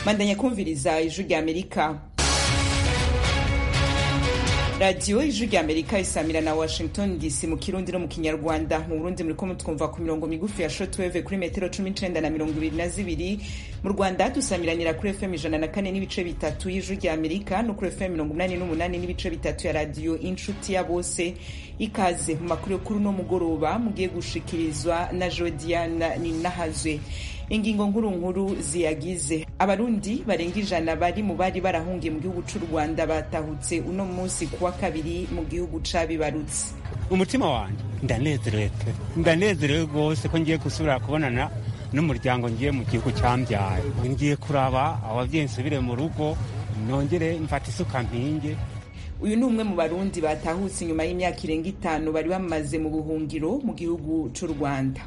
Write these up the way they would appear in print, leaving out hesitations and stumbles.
Mandanya kumviriza Ijwi ry'Amerika. Radio Ijwi ry'Amerika isamira na Washington DC mu Kirundi no mu Kinyarwanda. Mu Burundi muriko mutwumva ku mirongo migufi ya shortwave kuri metero 19 na 22. Mu Rwanda dusamiranira kuri FM 104 n'ibice bitatu y'Ijwi ry'Amerika no kuri FM 88 n'ibice bitatu ya Radio Inshuti ya Bose. Ikaze mu makuru kuri no mugoroba mugiye gushikirizwa na Jodiana Ninahazwe. Ingingo nkuru ziyagize abarundi barenga 100 bari mu bari barahungiye mu gihugu cy'u Rwanda batahutse uno munsi kuwa kabiri mu gihugu cabibarutse. Umutima wanje ndanezerewe gose ko ngiye gusubira kubonana n'umuryango ngiye mu gihugu cyambyaye. Ngiye kuraba abavyeyi nsubire mu rugo nongere mfata isuka mpinge. Uyu ni umwe mu barundi batahutse inyuma y'imyaka irenga 5 bari bamaze mu buhungiro mu gihugu cy'u Rwanda.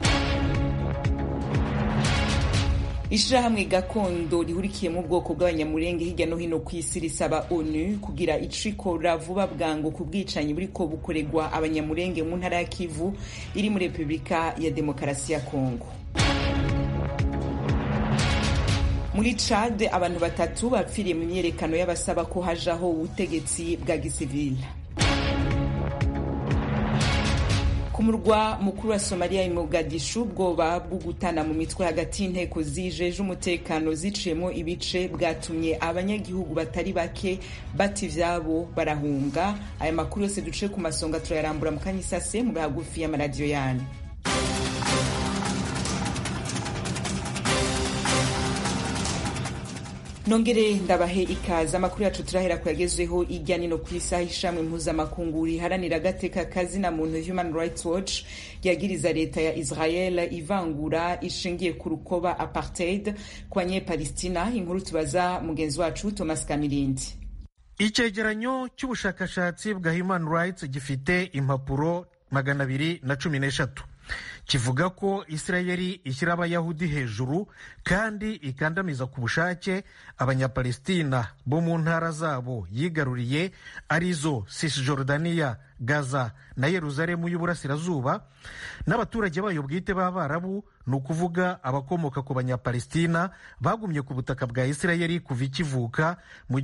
Ishirahamwe gakondo rihurikiye mu bwoko bw'abanyamurenge hirya no hino kw'isi risaba ONU kugira icikora vuba bwangu ku bwicanyi buriko bukoregwa abanyamurenge mu ntara ya Kivu iri muri Republika ya Demokarasi ya Kongo. Muri Chad abantu 3 bapfiriye mu myerekano y'abasaba ko hajaho ubutegetsi bwa gisivile. Ku murwa mukuru wa Somalia Mogadishu ubwoba bwo gutana mu mitwe hagati y'inteko zijeje umutekano ziciyemo ibice bwatumye abanyagihugu batari bake bati vyabo barahunga. Aya makuru yose duce ku masonga turayarambura mu kanyisase mu hagufi y'amaradiyo yanyu. Nongere ndabahe ikaza amakuru yacu turahera kuyagezweho irya nino kw'isa ishamwe mpuzamakungu riharanira agateka kazi na muntu Human Rights Watch yagiriza leta ya Israel ivangura ishingiye ku rukoba apartheid kwa Palestina. Inkuru tubaza mugenzi wacu Thomas Kamirindi. Icegeranyo cy'ubushakashatsi bwa Human Rights gifite impapuro 213 kivuga ko Israeli ishyira abayahudi hejuru kandi ikandamiza ku bushake abanyapalestina bo mu ntara zabo yigaruriye arizo Cisjordania, Gaza na Yerusalemu y'uburasirazuba, n'abaturage bayo bwite b'Abarabu, ni ukuvuga abakomoka ku banyapalestina bagumye ku butaka bwa Israeli kuva ikivuka mu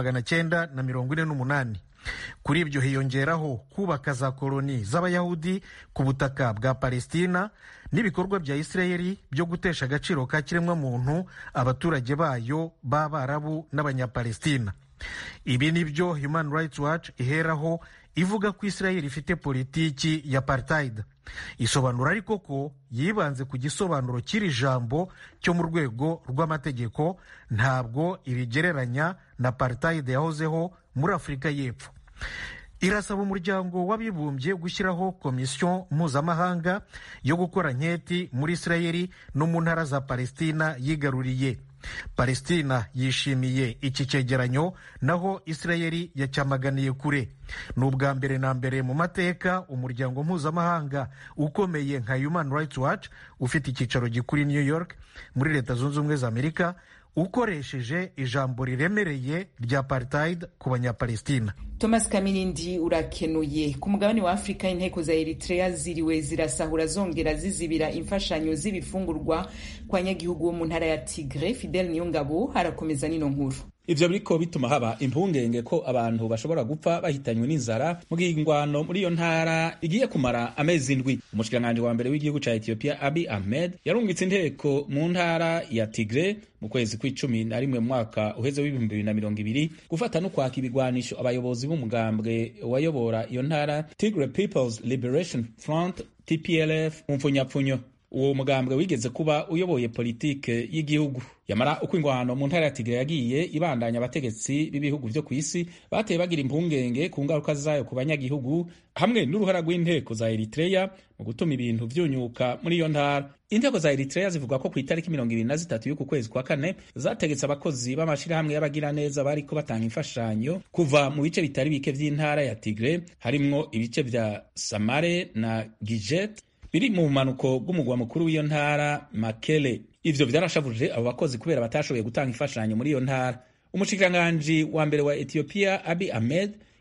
1948. Kuri ibyo hiyongeraho kubaka za koloni z'abayahudi ku butaka bwa Palestina n'ibikorwa bya Israeli byo gutesha agaciro ka kiremwa muntu abaturage bayo b'Abarabu n'abanyapalestina. Ibi nibyo Human Rights Watch iheraho ivuga ko Israeli ifite politiki ya apartheid. Isobanura ariko ko yibanze ku gisobanuro kiri jambo cyo mu rwego rw'amategeko, ntabwo ibigereranya na apartheid yahozeho muri Afurika y'Epfo. Irasaba umuryango w'abibumbye gushyiraho komisiyo mpuzamahanga yo gukora nketi muri Israeli no mu ntara za Palestina yigaruriye. Palestina yishimiye iki cyegeranyo naho Israeli yacyamaganiye kure. Ni ubwa mbere na mbere mu mateka umuryango mpuzamahanga ukomeye nka Human Rights Watch ufite icyicaro gikuri New York muri Leta Zunze Ubumwe za Amerika ukoresheje ijambo riremereye rya apartheid ku banyapalestina. Thomas Kamirindi urakenuye. Ku mugabane wa Afrika inteko za Eritrea ziriwe zirasahura zongera zizibira imfashanyo z'ibifungurwa kwa nyagihugu bo mu ntara ya Tigre. Fidel Niyongabo harakomeza nino nkuru. Ivyo biriko bituma haba impungenge ko abantu bashobora gupfa bahitanywe n'inzara mu gihingwano muri iyo ntara igiye kumara amezi 7. Umushikiranganji wa mbere w'igihugu ca Ethiopia Abiy Ahmed yarungitse inteko mu ntara ya Tigre mu kwezi kw'icumi mu mwaka uheze w'2020 gufata no kwaka ibigwanisho abayobozi b'umugambwe wayobora iyo ntara Tigray People's Liberation Front TPLF mu mfunyapfunyo. Uwo mugambwe wigeze kuba uyoboye politike y'igihugu. Yamara uko ingwano mu ntara ya Tigray yagiye ibandanya, abategetsi b'ibihugu vyo kw'isi bateye bagira impungenge ku ngaruka zayo ku banyagihugu hamwe n'uruhara rw'inteko za Eritrea mu gutuma ibintu vyunyuka muri iyo ntara. Inteko za Eritrea zivuga ko ku itariki 23 y'uku kwezi kwa kane zategetse abakozi b'amashirahamwe y'abagira neza bariko batanga imfashanyo kuva mu bice bitari bike vy'intara ya Tigray harimwo ibice vya Samare na Gijet biri mu manuko bw'umugwa mukuru w'iyo ntara Makele. Ivyo vyarashavuje abo bakozi kubera batashoboye gutanga imfashanyo muri iyo ntara. Umushikiranganji wa mbere wa Ethiopia Abiy Ahmed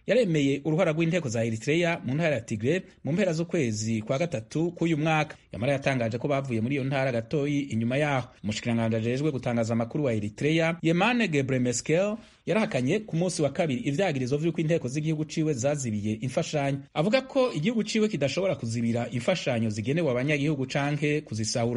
yaremeye uruhara rw'inteko za Eritrea mu ntara ya Tigray mu mpera z'ukwezi kwa gatatu k'uyu mwaka. Yamara yatangaje ko bavuye muri iyo ntara gatoyi inyuma yaho. Umushikiranganji ajejwe gutangaza amakuru wa Eritrea Yemane Gebremeskel yarahakanye ku munsi wa kabiri ivyagirizo vy'uko inteko z'igihugu ciwe zazibiye imfashanyo. Avuga ko igihugu ciwe kidashobora kuzibira imfashanyo zigenewe abanyagihugu canke kuzisahura.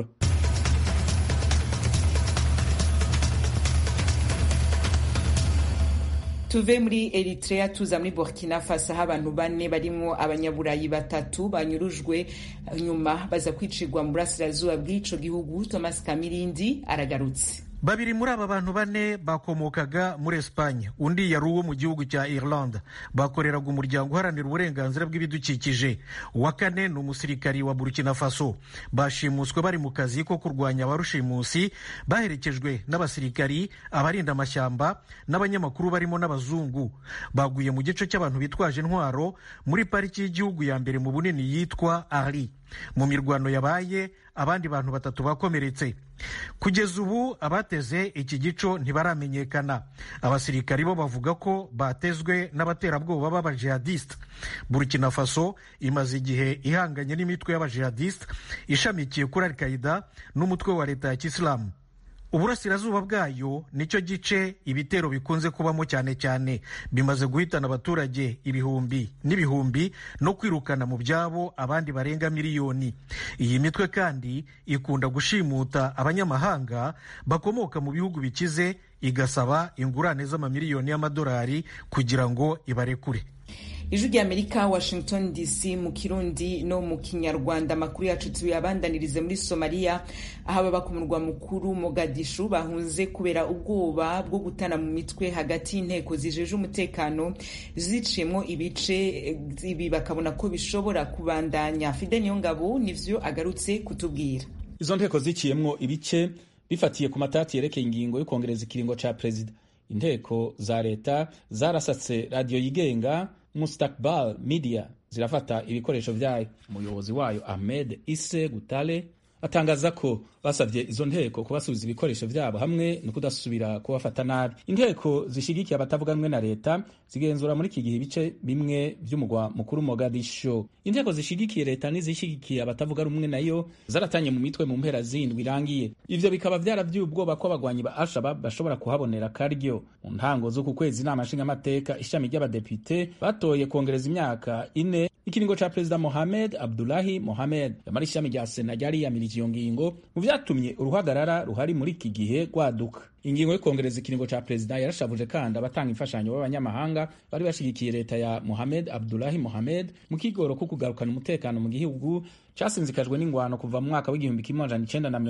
Tuve muri Eritrea tuza muri Burkina Faso aho abantu bane barimwo abanyaburayi batatu banyurujwe nyuma baza kwicirwa mu burasirazuba bw'ico gihugu. Thomas Kamirindi aragarutse. Babiri muri aba bantu bane bakomokaga muri Espagne, undi yari uwo mu gihugu cya Irlande. Bakoreraga umuryango uharanira uburenganzira bw'ibidukikije. Uwa kane ni umusirikari wa Burkina Faso. Bashimuswe bari mu kazi ko kurwanya abarushimusi, baherekejwe n'abasirikari, abarinda amashyamba n'abanyamakuru barimo n'abazungu. Baguye mu gice cy'abantu bitwaje intwaro muri pariki y'igihugu ya mbere mu bunini yitwa Arli. Mu mirwano yabaye abandi bantu batatu bakomeretse. Kugeza ubu abateze iki gico ntibaramenyekana. Abasirikari bo bavuga ko batezwe n'abaterabwoba b'abajihadiste. Burkina Faso imaze igihe ihanganye n'imitwe y'abajihadiste ishamikiye kuri Al-Qaeda n'umutwe wa leta ya Kisilamu. Uburasirazuba bwayo nicyo gice ibitero bikunze kubamo cyane cyane. Bimaze guhitana abaturage ibihumbi n'ibihumbi no kwirukana mu byabo abandi barenga miliyoni. Iyi mitwe kandi ikunda gushimuta abanyamahanga bakomoka mu bihugu bikize, igasaba ingurane z'amamiliyoni y'amadolari kugira ngo ibarekure. Ijwi ry'Amerika, Washington DC, mu Kirundi no mu Kinyarwanda. Amakuru yacu tuyabandanirize muri Somalia aho ababa ku murwa mukuru Mogadishu bahunze kubera ubwoba bwo gutana mu mitwe hagati y'inteko zijeje umutekano ziciyemo ibice. Ibi bakabona ko bishobora kubandanya. Fidel Niyongabo nivyo agarutse kutubwira. Izo nteko ziciyemwo ibice bifatiye ku matati yerekeye ingingo yo kongereza ikiringo ca perezida. Inteko za leta zarasatse radio yigenga Mustakbal Media zirafata ibikoresho vyayo. Umuyobozi wayo Ahmed Isse Gutale atangaza ko basavye izo nteko kubasubiza ibikoresho vyabo hamwe no kudasubira kubafata nabi. Inteko zishigikiye abatavuga rumwe na leta zigenzura muri iki gihe ibice bimwe vy'umugwa mukuru Mogadishu. Inteko zishigikiye leta n'izishigikiye abatavuga rumwe nayo zaratanye mu mitwe mu mpera zindwi irangiye. Ivyo bikaba vyaravyuye ubwoba ko abagwanyi ba Al-Shabaab bashobora kuhabonera karyo. Mu ntango zo ku kwezi inama nshingamateka ishami ry'abadepite batoye kongereza imyaka 4 ikiringo ca Perezida Mohamed Abdullahi Mohamed. Yamara ishami rya Sena ryari yamirije iyo ngingo mu vyatumye uruhagarara ruhari muri iki gihe rwaduka. Ingingo yo kongereza ikiringo ca perezida yarashavuje kandi abatanga imfashanyo b'abanyamahanga bari bashigikiye leta ya Mohamed Abdullahi Mohamed mu kigoro ko kugarukana umutekano mu gihugu casinzikajwe n'ingwano kuva mu mwaka w'igihumbi kimwe amajana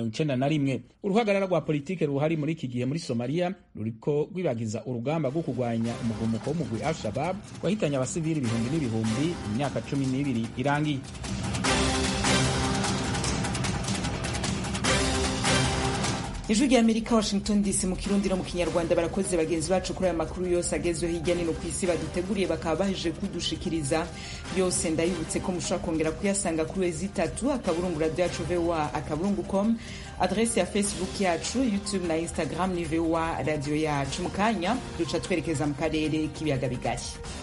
1991. Uruhagarara rwa politike ruhari muri iki gihe muri Somalia ruriko rwibagiza urugamba rwo kurwanya umugumuko w'umugwi Al-Shabaab wahitanye abasivili ibihumbi n'ibihumbi mu myaka 12 irangiye. Ijwi ry'Amerika, Washington DC, mu Kirundi no mu Kinyarwanda. Barakoze bagenzi bacu kuri aya makuru yose agezweho hirya no hino ku isi baduteguriye bakaba baje kudushikiriza yose. Ndayibutse ko mushobora kongera kuyasanga kuri wezi3 akaburungu radio yacu VOA akaburungu.com, adresse ya Facebook yacu, YouTube na Instagram ni VOA radio yacu. Mu kanya duca twerekeza mu karere k'ibiyaga bigari.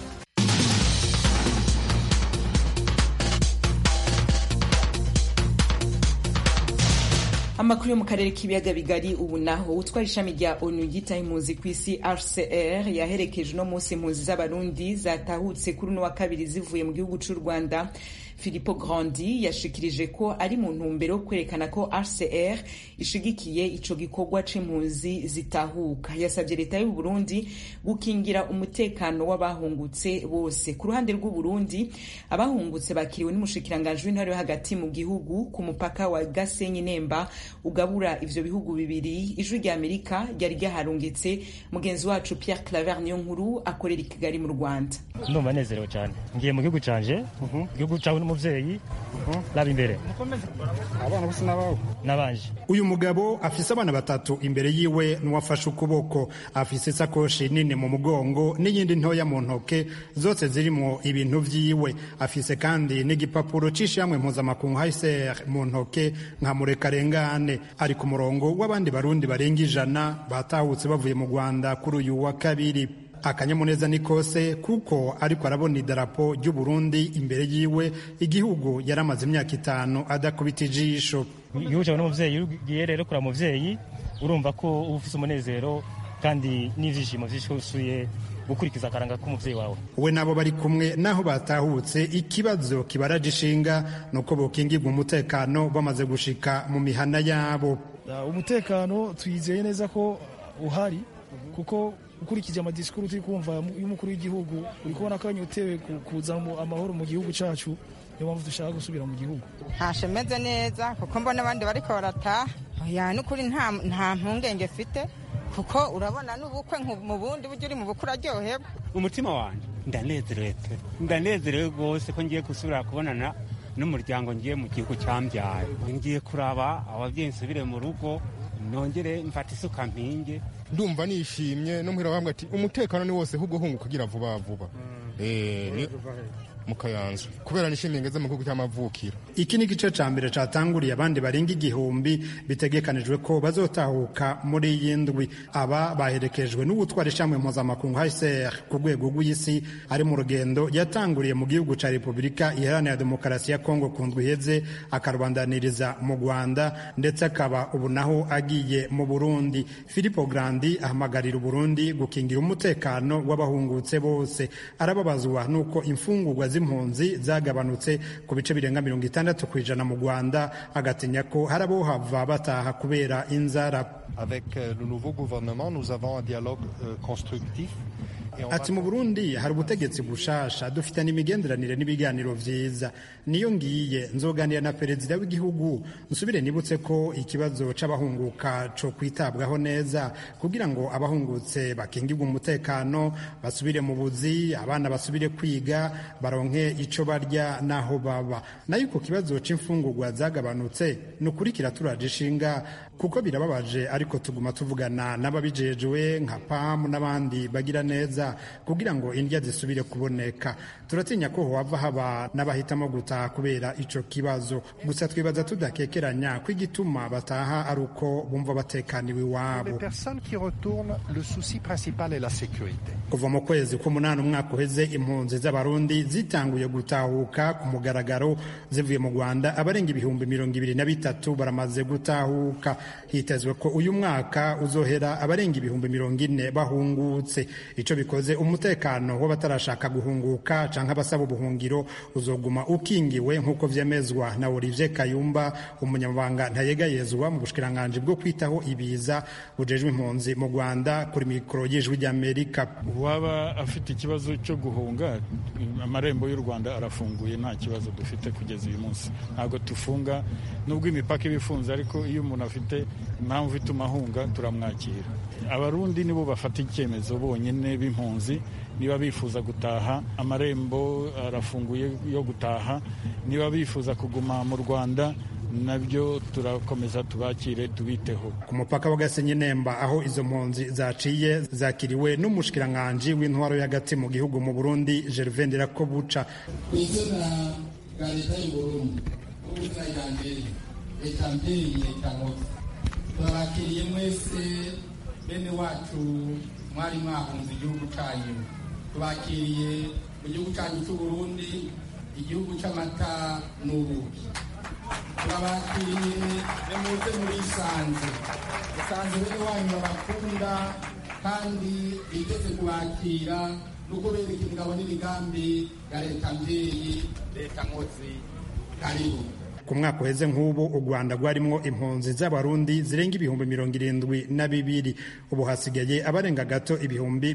Amakuru yo mu karere k'ibiyaga bigari ubu naho utwara ishami rya ONU yitaye impunzi ku isi HCR yaherekeje no munsi impunzi z'abarundi zatahutse kuri uno wa kabiri zivuye mu gihugu c'u Rwanda. Filippo Grandi yashikirije ko ari mu ntumbero yo kwerekana ko HCR ishigikiye ico gikorwa c'impunzi zitahuka. Yasabye leta y'u Burundi gukingira umutekano w'abahungutse bose. Ku ruhande rw'u Burundi, abahungutse bakiriwe n'umushikiranganje w'intara yo hagati mu gihugu ku mupaka wa Gasenyi Nemba ugabura ivyo bihugu bibiri. Ijwi ry'Amerika ryari ryaharungitse mugenzi wacu Pierre Claver Niyonkuru akorera i Kigali mu Rwanda. Ndumva nezerewe cyane, ngiye mu gihugu canje, igihugu cawe n'umuvyeyi laba imbere abana bose nabaho nabanje. Uyu mugabo afise abana batatu imbere yiwe n'uwafashe ukuboko, afise sakoshi nini mu mugongo n'iyindi ntoya mu ntoke, zose zirimo ibintu vyiwe. Afise kandi n'igipapuro c'ishamwe mpuzamakungu HCR mu ntoke nka murekarengane. Ari ku murongo w'abandi barundi barenga 100 batahutse bavuye mu Rwanda kuri uyu wa kabiri. akanyamuneza ni kose kuko ariko arabona idarapo ry'u Burundi imbere yiwe, igihugu yaramaze imyaka 5 adakubita ijisho. Igihugu cyawe n'umuvyeyi ugiye rero kura muvyeyi urumva ko ufise umunezero kandi n'ivyishimo vyishuye gukurikiza akaranga k'umuvyeyi wawe. We nabo bari kumwe naho batahutse, ikibazo kibaraje ishinga nuko bokingirwa umutekano bamaze gushika mu mihana yabo. Umutekano twizeye neza ko uhari, kuko ukurikije amadisikuru turi kumva y'umukuru w'igihugu uri kubona ko anyotewe kuza amahoro mu gihugu cacu, niyo mpamvu dushaka gusubira mu gihugu. Ntashemeze neza kuko mbona abandi bariko barataha, n'ukuri nta mpungenge mfite, kuko urabona n'ubukwe mu bundi buryo uri mu bukwe uraryoherwa. Umutima wanje ndanezerewe rwose ko ngiye gusubira kubonana n'umuryango ngiye mu gihugu cyambyaye. Ngiye kuraba abavyeyi nsubire mu rugo, nongere mfata isuka mpinge. Ndumva nishimye no muhira bambwa ati umutekano ni wose ahubwo hungu kugira vuba vuba. Ni mukayanza kubera nishimiye ngeze mu gihugu cy'amavukiro. Iki ni gice ca mbere catanguriye, abandi barenga igihumbi bitegekanijwe ko bazotahuka muri yindwi. Aba baherekejwe n'ubutwara ishamwe mpuzamakungu HCR ku rwego rw'isi, ari mu rugendo yatanguriye mu gihugu ca Repubulika Iharanira Demokarasi ya Kongo ku ndwi iheze, akarubandaniriza mu Rwanda ndetse akaba ubu naho agiye mu Burundi. Filippo Grandi ahamagarira Burundi gukingira umutekano w'abahungutse bose. Arababazwa nuko imfungurwa z'impunzi zagabanutse ku bice birenga 60% mu Rwanda, agatinya ko harabo hava bataha kubera inzara. Avec le nouveau gouvernement, nous avons un dialogue constructif. Ati mu Burundi hari ubutegetsi bushasha, dufite n'imigenderanire n'ibiganiro vyiza. Niyo ngiye nzoganira na perezida w'igihugu, nsubire nibutse ko ikibazo c'abahunguka co kwitabwaho neza kugira ngo abahungutse bakingirwe umutekano, basubire mu buzi, abana basubire kwiga, baronke ico barya naho baba. Nayo ko kibazo c'imfungurwa zagabanutse nukurikira turaje ishinga, kuko birababaje, ariko tuguma tuvugana n'ababijejwe nka PAM n'abandi bagira neza kugira ngo indya zisubire kuboneka. Turatinya ko hava haba n'abahitamo gutaha kubera ico kibazo. Gusa twibaza tudakekeranya ko igituma bataha ari uko bumva batekaniwe iwabo. Kuva mu kwezi k'umunani umwaka uheze, impunzi z'abarundi zitanguye gutahuka ku mugaragaro zivuye mu Rwanda. Abarenga ibihumbi 23 baramaze gutahuka. Hitezwe ko uyu mwaka uzohera abarenga ibihumbi 40 bahungutse. Ico bikoze umutekano w'abatarashaka guhunguka canke abasaba ubuhungiro uzoguma ukingiwe, nk'uko vyemezwa na Olivier Kayumba, umunyamabanga ntayegayezwa mu bushikiranganje bwo kwitaho ibiza bujejwe impunzi mu Rwanda, kuri mikoro y'Ijwi ry'Amerika. Waba afite ikibazo cyo guhunga, amarembo y'u Rwanda arafunguye, nta kibazo dufite kugeza uyu munsi. Ntabwo tufunga nubwo imipaka ibifunze, ariko iyo umuntu afite impamvu ituma ahunga turamwakira. Abarundi nibo bafata icyemezo bonyine b'impunzi, niba bifuza gutaha amarembo arafunguye yo gutaha, niba bifuza kuguma mu Rwanda nabyo turakomeza tubakire tubiteho. Ku mupaka wa Gasenyi-Nemba aho izo mpunzi zaciye zakiriwe n'umushikiranganje w'intwaro y'agati mu gihugu mu Burundi, Gervais Ndirakobuca. Kwizera ga leta y'u Burundi ubuzayanje etambeye cyangwa twabakiriye mwese bene wacu mwari mwahunze igihugu cyanyu. Tubakiriye mu gihugu cyanyu cy'u Burundi, igihugu cy'amata n'ubuki. Turabakiriye muze muri Sanze bene wanyu babakunda kandi biteze kubakira no kubereka ingabo n'imigambi ya leta mbyeyi, leta nkozi. Karibu. Ku mwaka uheze nk'ubu u Rwanda rwarimwo impunzi z'abarundi zirenga ibihumbi 72. Ubu hasigaye abarenga gato ibihumbi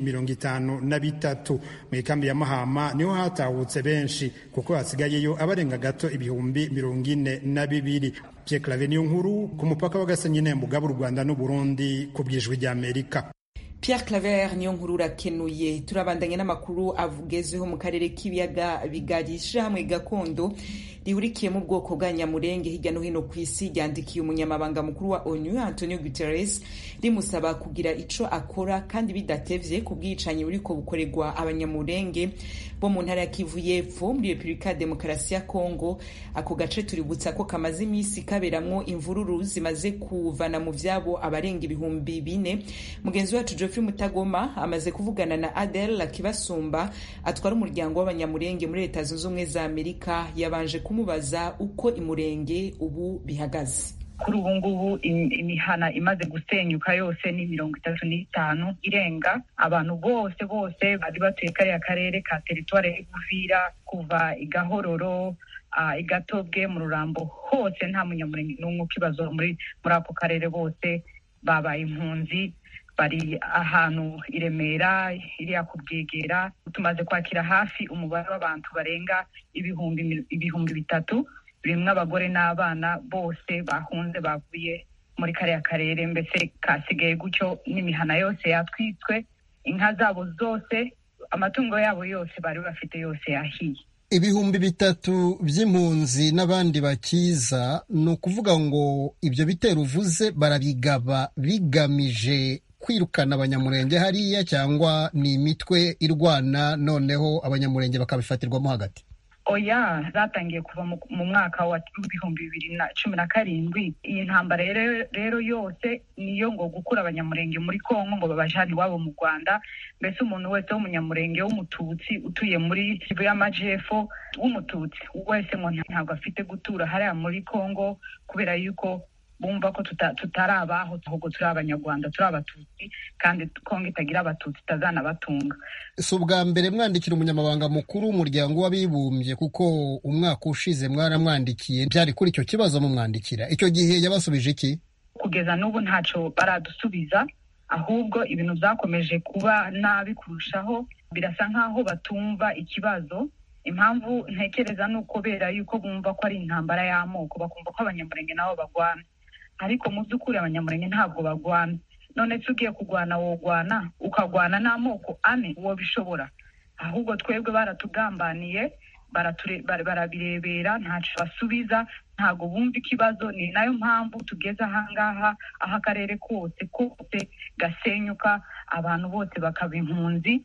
53. Mu ikambi ya Mahama niho hatahutse benshi, kuko hasigayeyo abarenga gato ibihumbi 42. Pierre Claver Niyonkuru ku mupaka wa Gasenyi-Nemba ugaba u Rwanda n'u Burundi, ku bw'Ijwi ry'Amerika. Pierre Claver Niyonkuru urakenuye. Turabandanya n'amakuru avugezweho mu karere k'ibiyaga bigari. Ishirahamwe gakondo rihurikiyemo ubwoko bwa nyamurenge hirya no hino ku isi ryandikiye umunyamabanga mukuru wa ONU Antonio Guterres rimusaba kugira ico akora kandi bidatevye ku bwicanyi buriko bukorerwa abanyamurenge bo mu ntara ya Kivu y'Epfo muri Repubulika ya Demokarasi ya Kongo. Ako gace tuributsa ko kamaze imisi kaberamwo imvururu zimaze kuvana mu vyabo abarenga 4,000. Mugenzi wacu Geoffrey Mutagoma amaze kuvugana na Adel Kibasumba atwara umuryango w'abanyamurenge muri Leta Zunze Ubumwe za Amerika, yabanje kumubaza uko imurenge ubu bihagaze. Kuri ubu ngubu imihana imaze gusenyuka yose ni 35 irenga. Abantu bose bari batuye kariya karere ka teritware y'Uvira kuva igahororo igatobwe mu Rurambo hose nta munyamurenge n'umwe ukibazo muri ako karere, bose babaye impunzi bari ahantu iremera iriya kubwegera. Tumaze kwakira hafi umubare w'abantu barenga ibihumbi 3 birimwo abagore n'abana bose bahunze bavuye muri kariya karere. Mbese kasigaye gutyo n'imihana yose yatwitswe, inka zabo zose, amatungo yabo yose bari bafite yose yahiye. 3,000 by'impunzi n'abandi bakiza, ni ukuvuga ngo ibyo bitero uvuze barabigaba bigamije kwirukana abanyamurenge hariya, cyangwa ni imitwe irwana noneho abanyamurenge bakabifatirwamo hagati? Oya, zatangiye kuva mu mwaka wa 2017. Iyi ntambara rero yose niyo ngo gukura abanyamurenge muri Kongo ngo babajane iwabo mu Rwanda. Mbese umuntu wese w'umunyamurenge w'umututsi utuye muri Kivu y'Amajepfo w'umututsi wese ngo ntabwo afite gutura hariya muri Kongo, kubera yuko bumva ko tutari abaho, ahubwo turi abanyarwanda, turi abatutsi, kandi Kongo itagira abatutsi itazana batunga. Si ubwa mbere mwandikira umunyamabanga mukuru w'umuryango w'abibumbye, kuko umwaka ushize mwaramwandikiye byari kuri icyo kibazo mumwandikira. Icyo gihe yabasubije iki? Kugeza n'ubu ntaco baradusubiza, ahubwo ibintu byakomeje kuba nabi kurushaho. Birasa nkaho batumva ikibazo. Impamvu ntekereza nuko bera yuko bumva ko ari intambara y'amoko, bakumva ko abanyamurenge nabo bagwana, ariko mu by'ukuri abanyamurenge ntabwo bagwana. None se ugiye kugwana wogwana ukagwana n'amoko ane, uwo bishobora? Ahubwo twebwe baratugambaniye, barabirebera, ntaco basubiza, ntago bumva ikibazo. Ni nayo mpamvu tugeze ahangaha, aho akarere kose gasenyuka, abantu bose bakaba impunzi.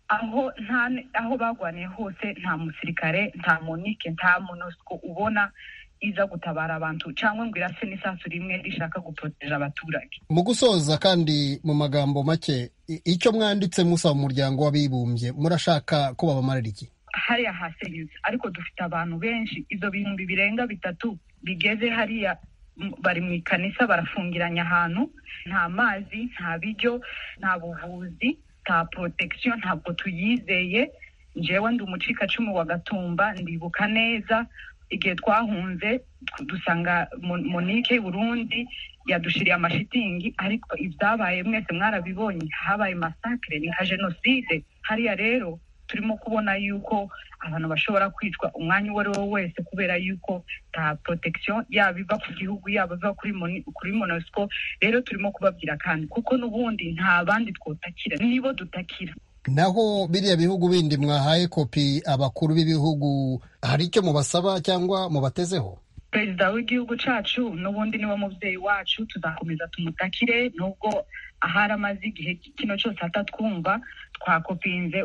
Aho bagwaniye hose nta musirikare, nta monike, nta MONUSCO ubona iza gutabara abantu, cyangwa ngo irase n'isasu rimwe rishaka guproteja abaturage. Mu gusoza kandi mu magambo make, icyo mwanditse musaba umuryango w'abibumbye murashaka ko babamarira iki? Hariya hasenyutse, ariko dufite abantu benshi, izo bihumbi birenga 3 bigeze hariya, bari mu ikanisa barafungiranye ahantu, nta mazi, nta biryo, nta buvuzi, nta protection, ntabwo tuyizeye. Njewe ndi umucikacumu wa Gatumba, ndibuka neza igihe twahunze dusanga Monique Burundi yadushiriye amashitingi, ariko ibyabaye mwese mwarabibonye, habaye massacre, ni nka genocide. Hariya rero turimo kubona yuko abantu bashobora kwicwa umwanya uwo ari wo wese, kubera yuko ta protection yaba iva ku gihugu, yaba iva kuri MONUSCO. Rero turimo kubabwira kandi kuko n'ubundi nta bandi twotakira, nibo dutakira. Naho biriya bihugu bindi mwahaye kopi abakuru b'ibihugu, hari icyo mubasaba cyangwa mubatezeho? Perezida w'igihugu cacu n'ubundi niwe muvyeyi wacu, tuzakomeza tumutakire, nubwo ahari amaze igihe kino cyose atatwumva. Twakopinze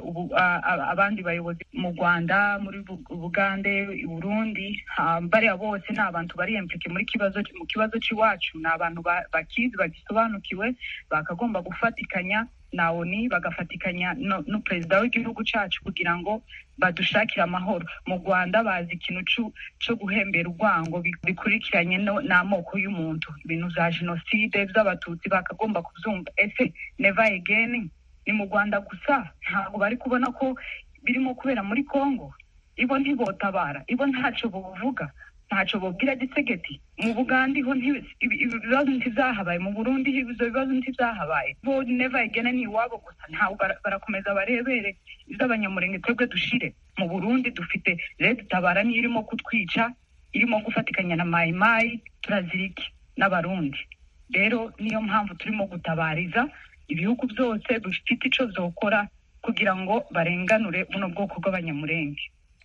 abandi bayobozi mu Rwanda, muri Bugande, i Burundi, bariya bose ni abantu bari implike mu kibazo cy'iwacu, ni abantu bakizi, bagisobanukiwe, bakagomba gufatikanya na ONU, bagafatikanya no perezida w'igihugu cacu kugira ngo badushakire amahoro. Mu Rwanda bazi ikintu cyo guhembera urwango bikurikiranye n'amoko y'umuntu, ibintu vya genocide by'abatutsi bakagomba kuvyumva. Ese never again ni mu Rwanda gusa? Ntabwo bari kubona ko birimo kubera muri Kongo? Ibo ntibotabara, ibo ntaco bovuga, ntaco bobwira Gisegeti. Mu Bugande ho ibibazo ntivyahabaye, mu Burundi ibibazo ntivyahabaye. Bo never again ni iwabo gusa, ntawe barakomeza barebere ivy'abanyamurenge twebwe dushire. Mu Burundi dufite Leta Tabara niyo irimo kutwica, irimo gufatikanya na Mai Mai, turaziriki n'Abarundi. Rero niyo mpamvu turimo gutabariza ibihugu byose bifite ico vyokora kugira ngo barenganure buno bwoko bw'abanyamurenge.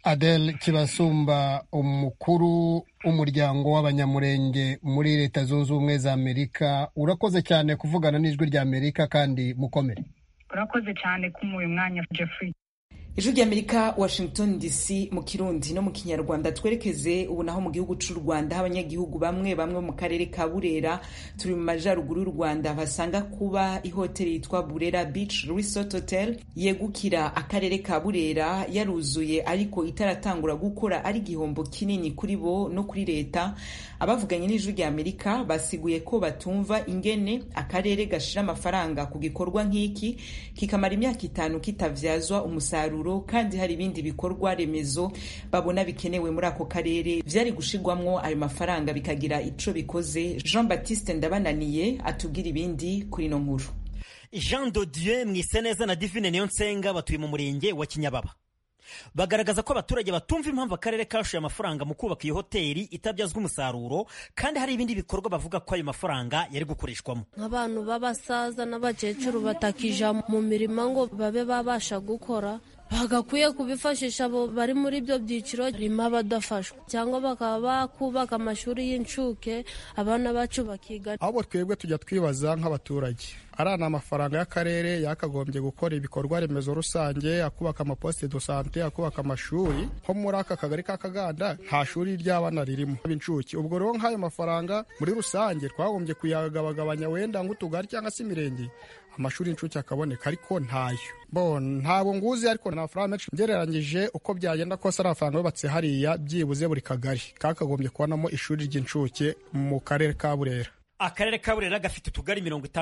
Adele Kibasumba, umukuru w'umuryango w'abanyamurenge muri Leta Zunze Ubumwe za Amerika, urakoze cyane kuvugana n'Ijwi rya Amerika kandi mukomere. Urakoze cyane kumuye mwanya Jeffrey. Ijwi ry'Amerika, Washington DC, mu Kirundi no mu Kinyarwanda. Twerekeze ubu naho mu gihugu cy'u Rwanda, abanyagihugu bamwe mu karere ka Burera, turi mu majaruguru y'u Rwanda, basanga kuba ihoteli yitwa Burera Beach Resort Hotel yegukira akarere ka Burera yaruzuye ariko itaratangura gukora ari igihombo kinini kuri bo no kuri leta. Abavuganye n'Ijwi ry'Amerika basiguye ko batumva ingene akarere gashira amafaranga ku gikorwa nk'iki kikamara imyaka 5 kitavyazwa umusaruro, kandi hari ibindi bikorwa remezo babona bikenewe muri ako karere vyari gushigwamwo ayo mafaranga bikagira ico bikoze. Jean Baptiste Ndabananiye atubwira ibindi kuri no nkuru. Jean de Dieu Mwiseneza na Divine Niyonsenga batuye mu murenge wa Kinyababa, bagaragaza ko abaturage batumva impamvu akarere kashuye amafaranga mu kubaka iyo hoteli itabyazwa umusaruro, kandi hari ibindi bikorwa bavuga ko ayo mafaranga yari gukoreshwamo. Nk'abantu b'abasaza n'abakecuru batakija mu mirimo ngo babe babasha gukora, bagakwiye kubifashisha abo bari muri ibyo byiciro harimo abadafashwa, cyangwa bakaba bakubaka amashuri y'incuke abana bacu bakiga. Abo twebwe tujya twibaza nk'abaturage, arana amafaranga y'akarere yakagombye gukora ibikorwa remezo rusange, akubaka amaposte de santé, akubaka amashuri. Nko muri aka kagari ka Kaganda nta shuri ry'abana ririmo b'incuke. Ubwo rero nk'ayo mafaranga muri rusange twagombye kuyagabagabanya wenda nk'utugari cyangwa se imirenge, amashuri y'incuke akaboneka, ariko ntayo. Ntabwo nguzi, ariko ni amafaranga menshi ngereranyije uko byagenda kose. Ari amafaranga yubatse hariya byibuze buri kagari kakagombye kubonamo ishuri ry'incuke mu karere ka Burera. Akarere ka Burera gafite utugari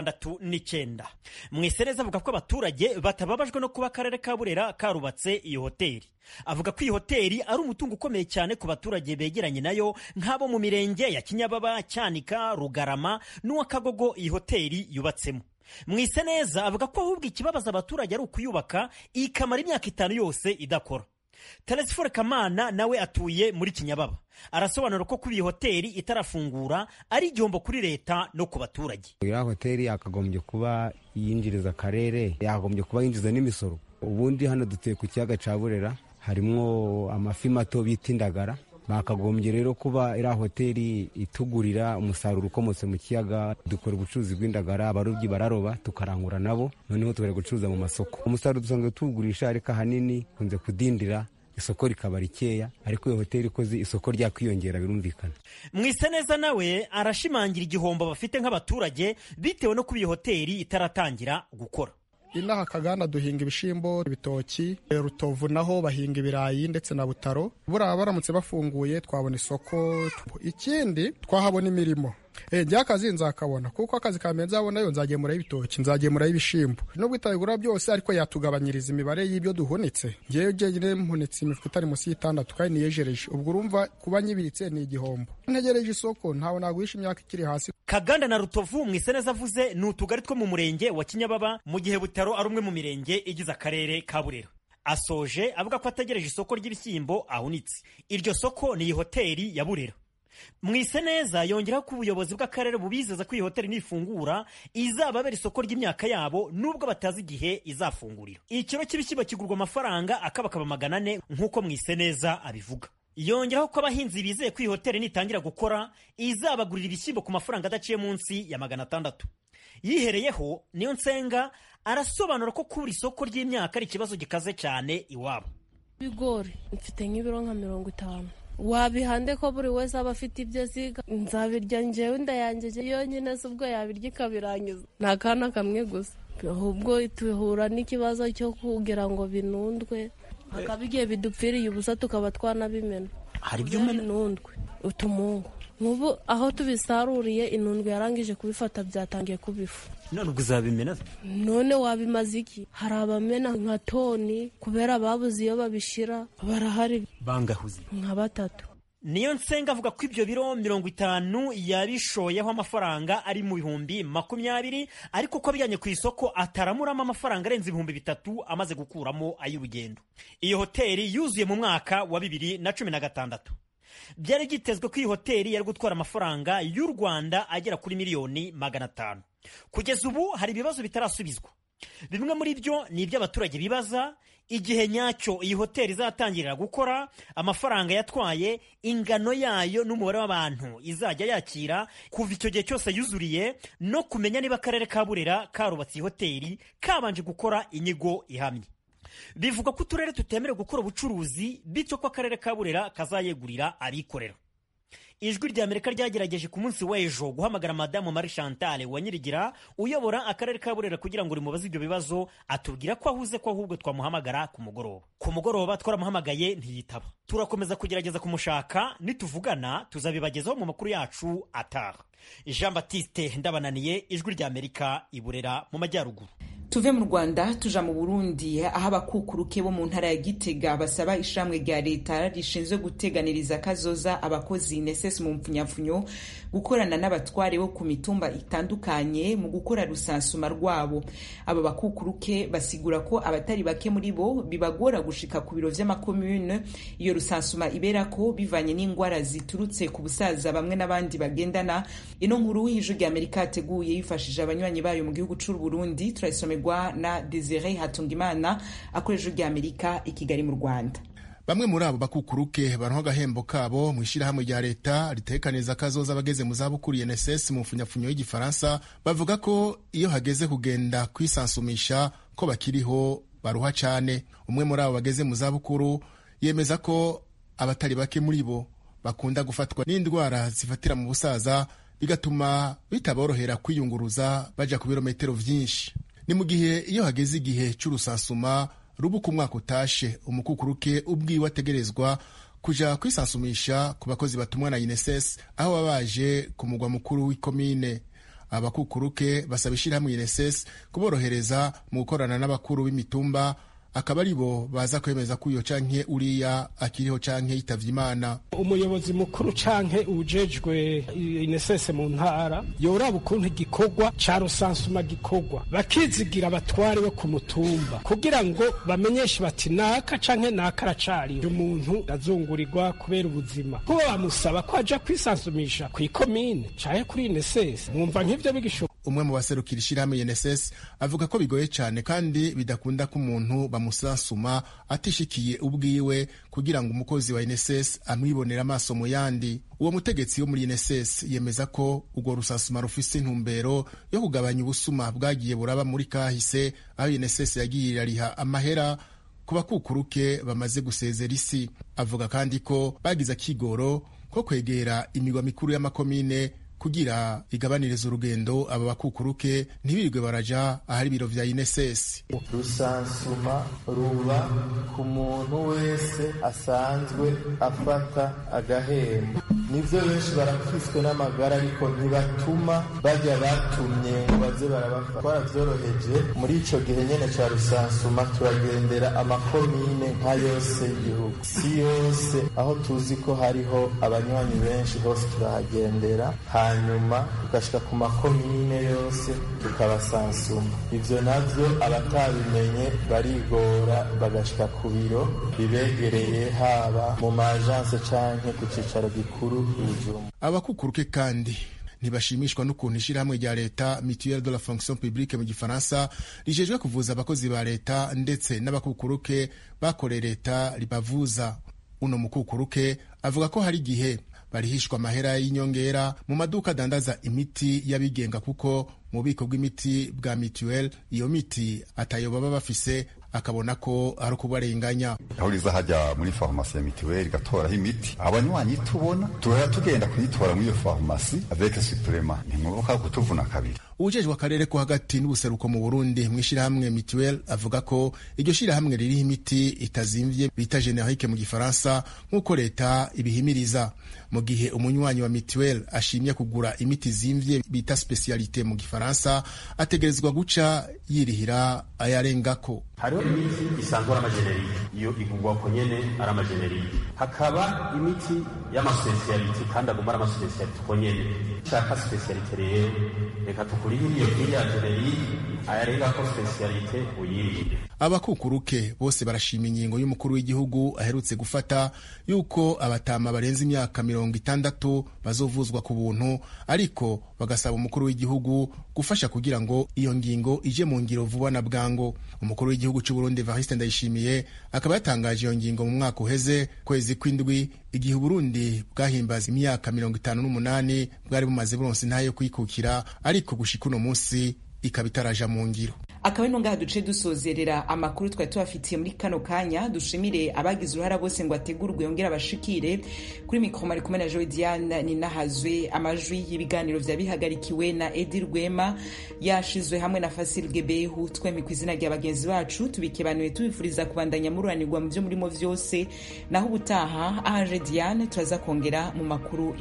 69. Mwiseneza avuga ko abaturage batababajwe no kuba akarere ka Burera karubatse iyo hoteli. Avuga ko iyi hoteli ari umutungo ukomeye cyane ku baturage begeranye nayo, nk'abo mu mirenge ya Kinyababa, Cyanika, Rugarama n'uw'Akagogo iyi hoteli yubatsemo. Mwiseneza avuga ko ahubwo ikibabaza abaturage ari ukuyubaka ikamara imyaka 5 yose idakora. Telesifore Kamana nawe atuye muri Kinyababa, arasobanura ko kuba iyi hoteli itarafungura ari igihombo kuri leta no ku baturage. Iyi hoteli yakagombye kuba yinjiriza akarere, yakagombye kuba yinjiza n'imisoro. Ubundi hano duteye ku kiyaga ca Burera, harimo amafi mato bita indagara. Bakagombye rero kuba iriya hoteli itugurira umusaruro ukomotse mu kiyaga. Dukora ubucuruzi bw'indagara, abarobyi bararoba tukarangura nabo, noneho tukajya gucuruza mu masoko. Umusaruro dusanzwe tugurisha, ariko ahanini kunze kudindira, isoko rikaba rikeya, ariko iyo hoteli ikoze isoko ryakwiyongera birumvikana. Mwiseneza nawe arashimangira igihombo bafite nk'abaturage bitewe no kuba iyo hoteli itaratangira gukora. Inaha Kaganda duhinga ibishimbo, ibitoki, Rutovu naho bahinga ibirayi ndetse na Butaro. Buriya baramutse bafunguye twabona isoko, ikindi twahabona imirimo. Akazi nzakabona, kuko akazi kameze nzabona yo, nzagemura ibitoki, nzagemura ibishimbo. Nubwo itagura byose, ariko yatugabanyiriza imibare y'ibyo duhunitse. Ngewe jenyine mpunitse imifuka itari munsi y'6 kandi niyejereje. Ubwo urumva kuba nyibitse ni igihombo. Ntegereje isoko, ntawe naguhisha imyaka ikiri hasi. Kaganda na Rutovu Mwiseneza avuze ni utugari two mu murenge wa Kinyababa, mu gihe Butaro ari umwe mu mirenge igize akarere ka Burera. Asoje avuga ko ategereje isoko ry'ibishyimbo ahunitse. Iryo soko ni iyi hoteli ya Burera. Mwiseneza yongeraho ko ubuyobozi bw'akarere bubizeza ko iyi hoteli nifungura izababera isoko ry'imyaka yabo, nubwo batazi igihe izafungurira. Ikiro cy'ibishyimbo kigurwa amafaranga akabakaba 400 nk'uko Mwiseneza abivuga. Yongeraho ko abahinzi bizeye ko iyi hoteli nitangira gukora izabagurira ibishyimbo ku mafaranga adaciye munsi ya 600. Yihereyeho Niyonsenga arasobanura ko kubura isoko ry'imyaka ari ikibazo gikaze cyane iwabo. Bigori mfite nk'ibiro nka 50. Wabihande ko buri wese aba afite ibyo ziga, nzabirya njyewe ndayangeje yonyine, se ubwo yabirya ikabirangiza. Nta kana kamwe gusa, ahubwo tuhura n'ikibazo cyo kugira ngo binundwe, hakaba igihe bidupfiriye ubusa tukaba twanabimena. Hari ibyo binundwe utumungu. Nk'ubu aho tubisaruriye inundwe yarangije kubifata, byatangiye kubifu. None ubwo uzabimena? None wabimaze iki? Hari abamena nka toni kubera babuze iyo babishira, barahari bangahuze nka 3. Niyonsenga avuga ko ibyo biro 50 yabishoyeho amafaranga ari mu 20,020, ariko ko bijyanye ku isoko ataramuramo amafaranga arenze 3,000 amaze gukuramo ay'urugendo. Iyo hoteli yuzuye mu mwaka wa 2016. Byari gitezwe ko iyi hoteli yari gutwara amafaranga y'u Rwanda agera kuri 500,000. Kugeza ubu hari ibibazo bitarasubizwa. Bimwe muri byo ni ibyo abaturage bibaza: igihe nyacyo iyi hoteli izatangirira gukora, amafaranga yatwaye, ingano yayo n'umubare w'abantu izajya yakira kuva icyo gihe cyose yuzuriye, no kumenya niba akarere ka Burera karubatse iyi hoteli kabanje gukora inyigo ihamye. Bivuga ko uturere tutemerewe gukora ubucuruzi, bityo ko akarere ka Burera kazayegurira abikorera. Ijwi rya Amerika ryagerageje ku munsi w'ejo guhamagara Madamu Marie Chantal Wanyirigira uyobora akarere ka Burera kugira ngo rimubaze ibyo bibazo, atubwira ko ahuze ko ahubwo twamuhamagara ku mugoroba. Ku mugoroba twaramuhamagaye ntiyitaba. Turakomeza kugerageza kumushaka, nituvugana tuzabibagezaho mu makuru yacu ataha. Jean Baptiste Ndabananiye, Ijwi rya Amerika, i Burera mu Majyaruguru. Tuve mu Rwanda tuja mu Burundi, aho abakukuruke bo mu ntara ya Gitega basaba ishamwe rya leta rishinzwe guteganiriza kazoza abakozi INSS mu mpfunyapfunyo gukorana n'abatware bo ku mitumba itandukanye mu gukora rusansuma rwabo. Aba bakukuruke basigura ko abatari bake muri bo bibagora gushika ku biro vy'amakomune iyo rusansuma ibera ko bivanye n'ingwara ziturutse ku busaza bamwe n'abandi bagendana. Ino nkuru y'Ijwi rya Amerika ateguye yifashije abanywanyi bayo mu gihugu c'u Burundi, turayisome na Desire Hatungimana akoresha Ijwi rya Amerika i Kigali mu Rwanda. Bamwe muri abo bakukuruke baronka agahembo kabo mu ishirahamwe rya leta ritekaniriza kazoza abageze mu zabukuru INSS mu mfunyapfunyo y'igifaransa, bavuga ko iyo hageze kugenda kwisansumisha ko bakiriho baruha cane. Umwe muri abo bageze mu zabukuru yemeza ko abatari bake muri bo bakunda gufatwa n'indwara zifatira mu busaza, bigatuma bitaborohera kwiyunguruza baja ku birometero vyinshi. Ni mu gihe iyo hageze igihe c'urusansuma rubuka umwaka utashe, umukukuruke ubwiwe ategerezwa kuja kwisansumisha ku bakozi batumwa na INSS aho babaje ku mugwa mukuru w'ikomine. Abakukuruke basaba ishirahamwe INSS kuborohereza mu gukorana n'abakuru b'imitumba, akaba ari bo baza kwemeza ko uyo canke uriya akiriho canke yitavye Imana. Umuyobozi mukuru canke ujejwe INSS mu ntara yoraba ukuntu igikorwa ca rusansuma gikorwa, bakizigira abatware bo ku mutumba kugira ngo bamenyeshe bati naka canke naka aracariho. Umuntu azungurirwa kubera ubuzima, kuba bamusaba ko aja kwisansumisha kw'ikomine canke kuri INSS, mwumva nk'ivyo bigishoboka. Umwe mu baserukira ishirahamwe INSS avuga ko bigoye cane kandi bidakunda ko umuntu bamusansuma atishikiye ubwiwe kugira ngo umukozi wa INSS amwibonera amaso mu yandi. Uwo mutegetsi wo muri INSS yemeza ko urwo rusansuma rufise intumbero yo kugabanya ubusuma bwagiye buraba muri kahise, aho INSS yagiye irariha amahera ku bakukuruke bamaze gusezera isi. Avuga kandi ko bagize akigoro ko kwegera imigwa mikuru y'amakomine kugira igabaniriza urugendo aba bakukuruke ntibirirwe baraja ahari ibiro vya INSS. Rusansuma ruba ku muntu wese asanzwe afata agahembo. Nivyo benshi barakiswe n'amagara ariko ntibatuma bajya batumye ngo baze barabafata. Twaravyoroheje muri ico gihe nyene ca rusansuma turagendera amakomine nka yose y'igihugu, si yose aho tuzi ko hariho abanywanyi benshi hose turahagendera, hanyuma tugashika ku makomine yose tukabasansuma. Ivyo navyo abatabimenye barigora bagashika ku biro bibegereye, haba mu majanse canke ku cicaro gikuru. Abakukuruke kandi ntibashimishwa n'ukuntu ishirahamwe rya leta Mutuelle de la Fonction Publique mu gifaransa rijejwe kuvuza abakozi ba leta ndetse n'abakukuruke bakoreye leta ribavuza. Uno mukukuruke avuga ko hari igihe barihishwa amahera y'inyongera mu maduka adandaza imiti y'abigenga, kuko mu bubiko bw'imiti bwa Mutuelle iyo miti atayo baba bafise, akabona ko ari ukubarenganya. Aho riza hajya muri farumasi ya Mutuelle igatoraho imiti, abanywanyi tubona turara tugenda kuyitora muri iyo farumasi avec supplément, ntimwoboka kutuvuna kabiri. Ujejwe akarere ko hagati n'ubuseruko mu Burundi mw'ishirahamwe Mutuelle avuga ko iryo shirahamwe ririho imiti itazimvye bita generique mu gifaransa nk'uko leta ibihimiriza, mu gihe umunywanyi wa Mutuelle ashimye kugura imiti zimvye bita specialité mu gifaransa ategerezwa guca yirihira ayarengako. Hariho imiti isanzwe ari amajenerike, iyo igurwa ko nyene ari amajenerike. Hakaba imiti y'amaspecialité kandi aguma ari amaspecialité ko nyene. Shaka specialité rero reka tukurihire iyo ya jenerike ayarenga ko specialité uyirihire. abakukuruke bose barashima ingingo y'umukuru w'igihugu aherutse gufata yuko abatama barenze imyaka 60 bazovuzwa ku buntu, ariko bagasaba umukuru w'igihugu gufasha kugira ngo iyo ngingo ije mu ngiro vuba na bwango. Umukuru w'igihugu cy'u Burundi Evariste Ndayishimiye akaba yatangaje iyo ngingo mu mwaka uheze kwezi kw'indwi, igihe Burundi bwahimbaza imyaka 58 bwari bumaze buronse ntayo yo kwikukira, ariko gushika uno munsi ikaba itaraja mu ngiro. Akaba ino ngaha duce dusozerera amakuru twari tubafitiye muri kano kanya. Dushimire abagize uruhara bose ngo ategurwe yongera abashikire. Kuri mikoro mari kumwe na Joy Diane Ninahazwe, amajwi y'ibiganiro vya bihagarikiwe na Edi Rwema, yashizwe hamwe na Fasil Gebehu. Twembi kw'izina rya bagenzi bacu tubikebanuye tubifuriza kubandanya mururanirwa mu byo murimo vyose, naho ubutaha ahaje Diane turaza kongera mu makuru